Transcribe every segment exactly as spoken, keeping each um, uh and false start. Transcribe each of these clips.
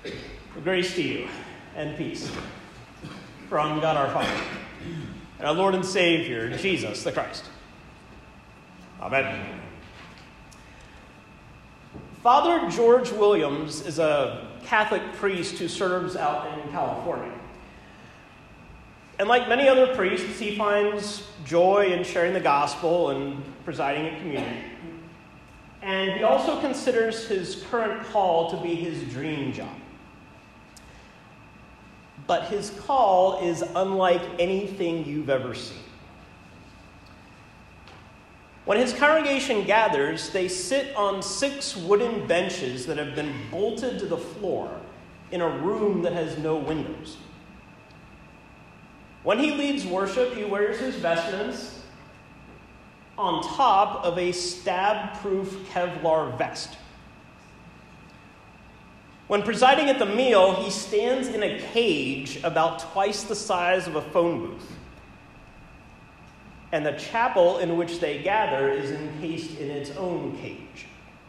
Grace to you and peace from God our Father and our Lord and Savior, Jesus the Christ. Amen. Father George Williams is a Catholic priest who serves out in California. And like many other priests, he finds joy in sharing the gospel and presiding at communion. And he also considers his current call to be his dream job. But his call is unlike anything you've ever seen. When his congregation gathers, they sit on six wooden benches that have been bolted to the floor in a room that has no windows. When he leads worship, he wears his vestments on top of a stab-proof Kevlar vest. When presiding at the meal, he stands in a cage about twice the size of a phone booth. And the chapel in which they gather is encased in its own cage.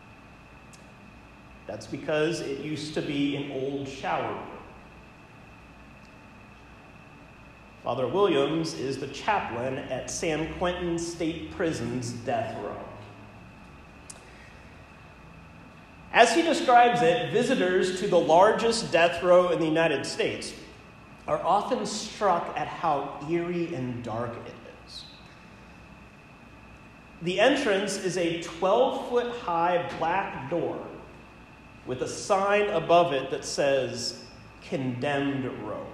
That's because it used to be an old shower room. Father Williams is the chaplain at San Quentin State Prison's death row. As he describes it, visitors to the largest death row in the United States are often struck at how eerie and dark it is. The entrance is a twelve-foot-high black door with a sign above it that says, "Condemned Row."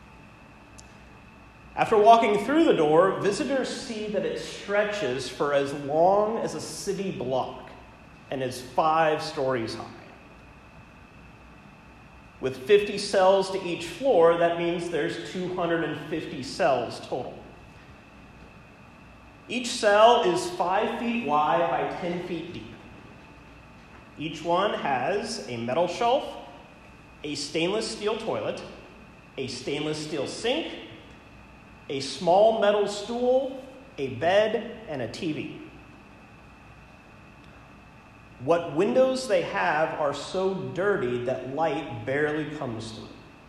After walking through the door, visitors see that it stretches for as long as a city block and is five stories high. With fifty cells to each floor, that means there's two hundred fifty cells total. Each cell is five feet wide by ten feet deep. Each one has a metal shelf, a stainless steel toilet, a stainless steel sink, a small metal stool, a bed, and a T V. What windows they have are so dirty that light barely comes through.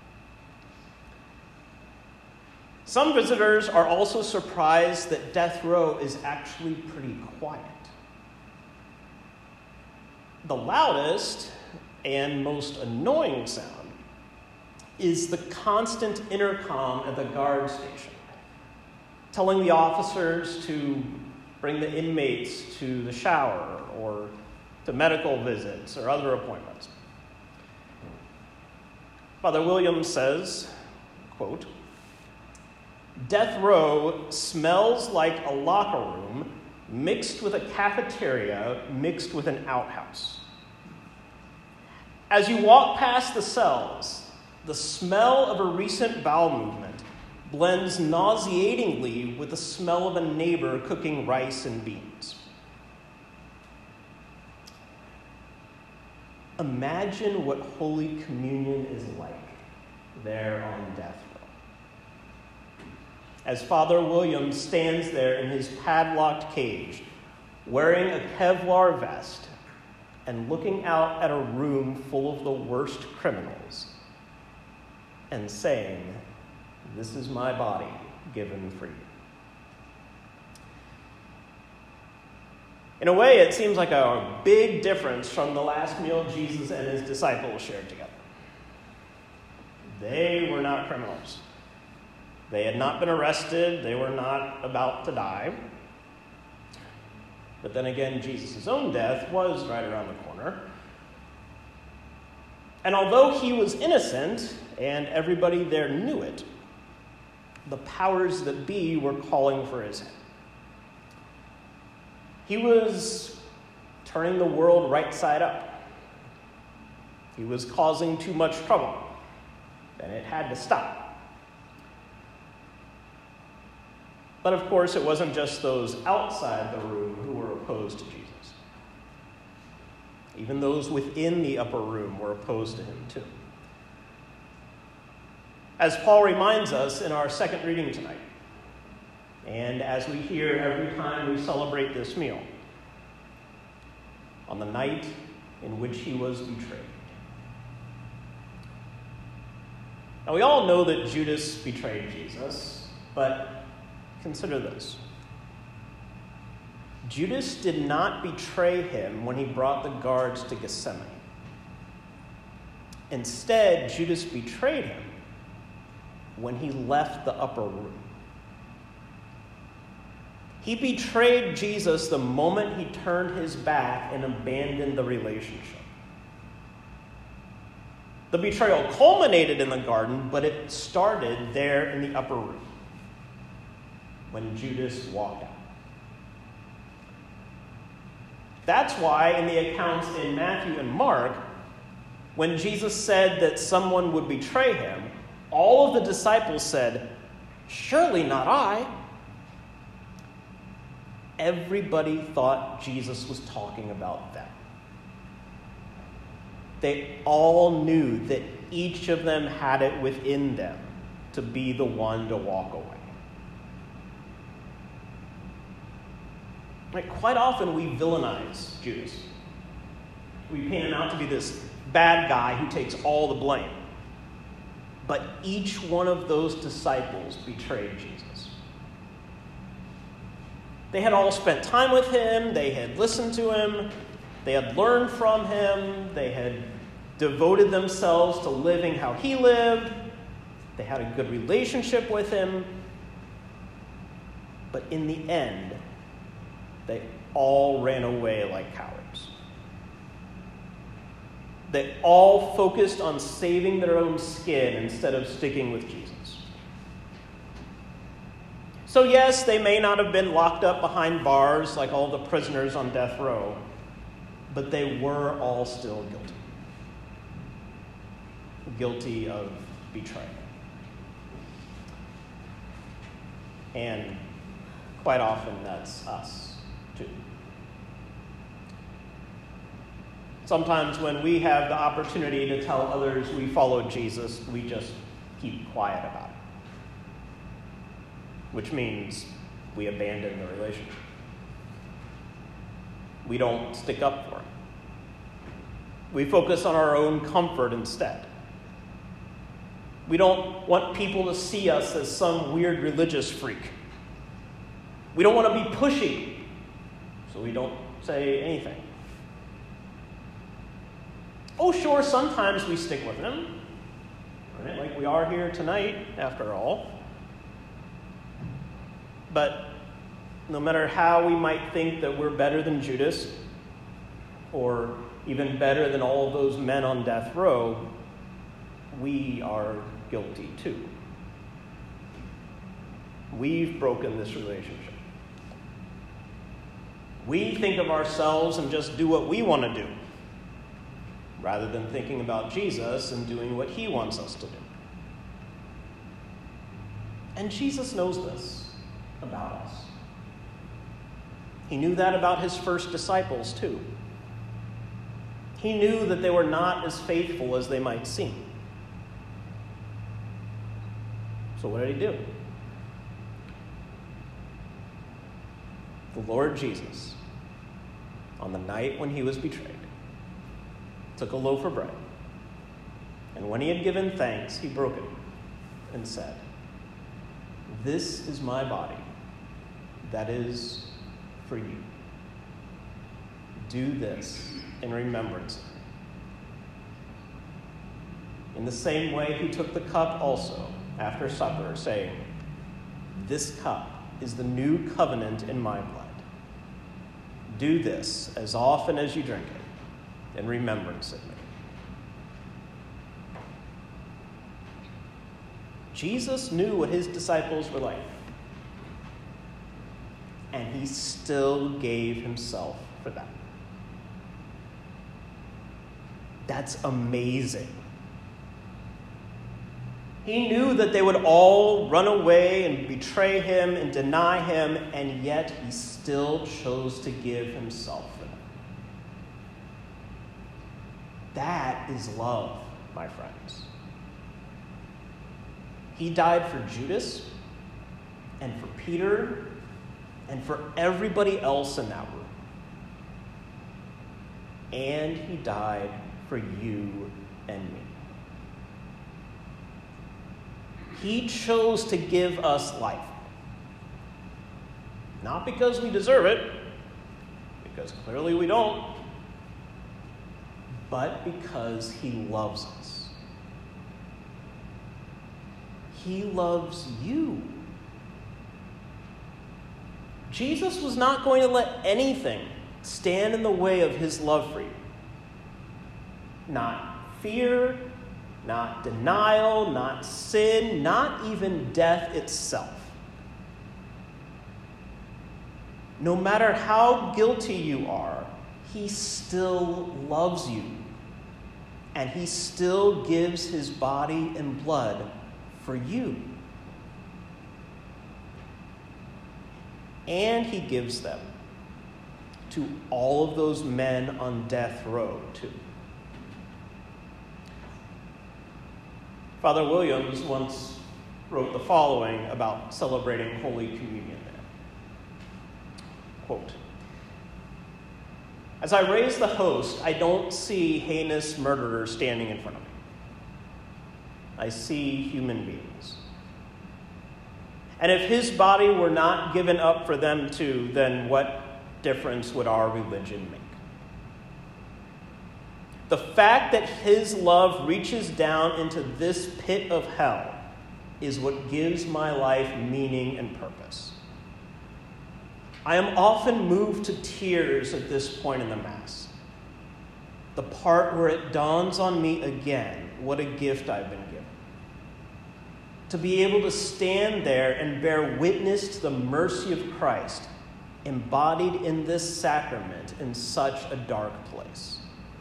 Some visitors are also surprised that death row is actually pretty quiet. The loudest and most annoying sound is the constant intercom at the guard station, telling the officers to bring the inmates to the shower or to medical visits or other appointments. Father Williams says, quote, "Death row smells like a locker room mixed with a cafeteria mixed with an outhouse. As you walk past the cells, the smell of a recent bowel movement blends nauseatingly with the smell of a neighbor cooking rice and beans." Imagine what Holy Communion is like there on death row. As Father Williams stands there in his padlocked cage, wearing a Kevlar vest and looking out at a room full of the worst criminals and saying, "This is my body given for you." In a way, it seems like a big difference from the last meal Jesus and his disciples shared together. They were not criminals. They had not been arrested. They were not about to die. But then again, Jesus' own death was right around the corner. And although he was innocent, and everybody there knew it, the powers that be were calling for his head. He was turning the world right side up. He was causing too much trouble, and it had to stop. But of course, it wasn't just those outside the room who were opposed to Jesus. Even those within the upper room were opposed to him too. As Paul reminds us in our second reading tonight, and as we hear every time we celebrate this meal, on the night in which he was betrayed, Now, we all know that Judas betrayed Jesus, but consider this. Judas did not betray him when he brought the guards to Gethsemane. Instead, Judas betrayed him when he left the upper room. He betrayed Jesus the moment he turned his back and abandoned the relationship. The betrayal culminated in the garden, but it started there in the upper room when Judas walked out. That's why in the accounts in Matthew and Mark, when Jesus said that someone would betray him, all of the disciples said, "Surely not I." Everybody thought Jesus was talking about them. They all knew that each of them had it within them to be the one to walk away. Like, quite often we villainize Judas. We paint him out to be this bad guy who takes all the blame. But each one of those disciples betrayed Jesus. They had all spent time with him. They had listened to him. They had learned from him. They had devoted themselves to living how he lived. They had a good relationship with him. But in the end, they all ran away like cowards. They all focused on saving their own skin instead of sticking with Jesus. So yes, they may not have been locked up behind bars like all the prisoners on death row, but they were all still guilty. Guilty of betrayal. And quite often that's us too. Sometimes when we have the opportunity to tell others we followed Jesus, we just keep quiet about it. Which means we abandon the relationship. We don't stick up for him. We focus on our own comfort instead. We don't want people to see us as some weird religious freak. We don't want to be pushy, so we don't say anything. Oh, sure, sometimes we stick with him, right? Like we are here tonight, after all. But no matter how we might think that we're better than Judas, or even better than all of those men on death row, we are guilty too. We've broken this relationship. We think of ourselves and just do what we want to do, rather than thinking about Jesus and doing what he wants us to do. And Jesus knows this about us. He knew that about his first disciples too. He knew that they were not as faithful as they might seem. So what did he do? The Lord Jesus, on the night when he was betrayed, took a loaf of bread, and when he had given thanks, he broke it and said, "This is my body, that is for you. Do this in remembrance of me." In the same way, he took the cup also after supper, saying, "This cup is the new covenant in my blood. Do this as often as you drink it in remembrance of me." Jesus knew what his disciples were like, and he still gave himself for them. That's amazing. He knew that they would all run away and betray him and deny him, and yet he still chose to give himself for them. That is love, my friends. He died for Judas and for Peter and for everybody else in that room. And he died for you and me. He chose to give us life. Not because we deserve it, because clearly we don't, but because he loves us. He loves you. Jesus was not going to let anything stand in the way of his love for you. Not fear, not denial, not sin, not even death itself. No matter how guilty you are, he still loves you. And he still gives his body and blood for you. And he gives them to all of those men on death row, too. Father Williams once wrote the following about celebrating Holy Communion there. Quote, "As I raise the host, I don't see heinous murderers standing in front of me. I see human beings. And if his body were not given up for them too, then what difference would our religion make? The fact that his love reaches down into this pit of hell is what gives my life meaning and purpose. I am often moved to tears at this point in the Mass, the part where it dawns on me again what a gift I've been given. To be able to stand there and bear witness to the mercy of Christ embodied in this sacrament in such a dark place.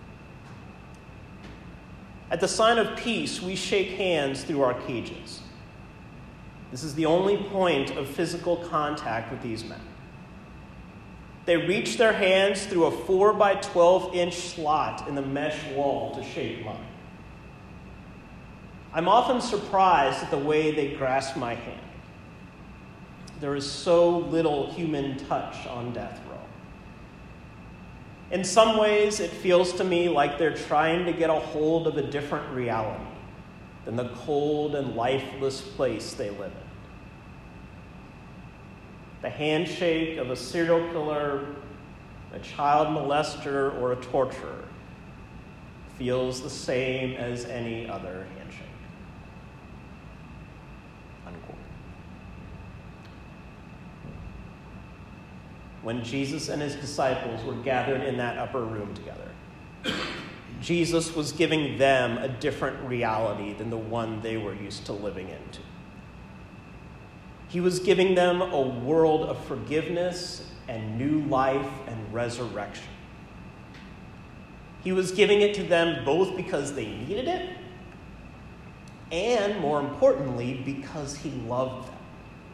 At the sign of peace, we shake hands through our cages. This is the only point of physical contact with these men. They reach their hands through a four by twelve inch slot in the mesh wall to shake mine. I'm often surprised at the way they grasp my hand. There is so little human touch on death row. In some ways, it feels to me like they're trying to get a hold of a different reality than the cold and lifeless place they live in. The handshake of a serial killer, a child molester, or a torturer feels the same as any other handshake. Unquote. When Jesus and his disciples were gathered in that upper room together, Jesus was giving them a different reality than the one they were used to living into. He was giving them a world of forgiveness and new life and resurrection. He was giving it to them both because they needed it and, more importantly, because he loved them.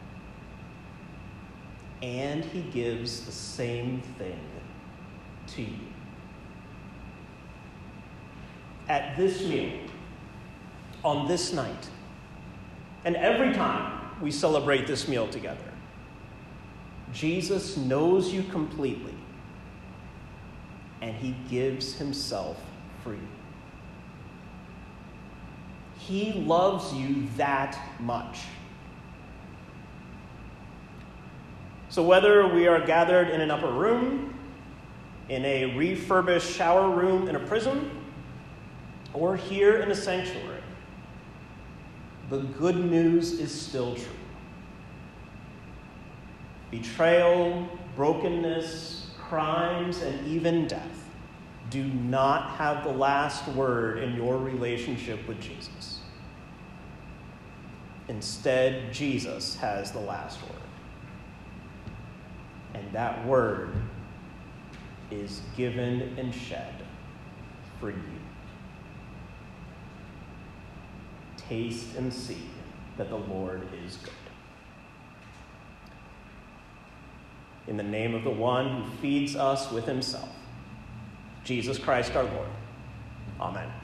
And he gives the same thing to you. At this meal, on this night, and every time we celebrate this meal together, Jesus knows you completely, and he gives himself free. He loves you that much. So whether we are gathered in an upper room, in a refurbished shower room in a prison, or here in a sanctuary, the good news is still true. Betrayal, brokenness, crimes, and even death do not have the last word in your relationship with Jesus. Instead, Jesus has the last word. And that word is given and shed for you. Taste and see that the Lord is good. In the name of the one who feeds us with himself, Jesus Christ our Lord. Amen.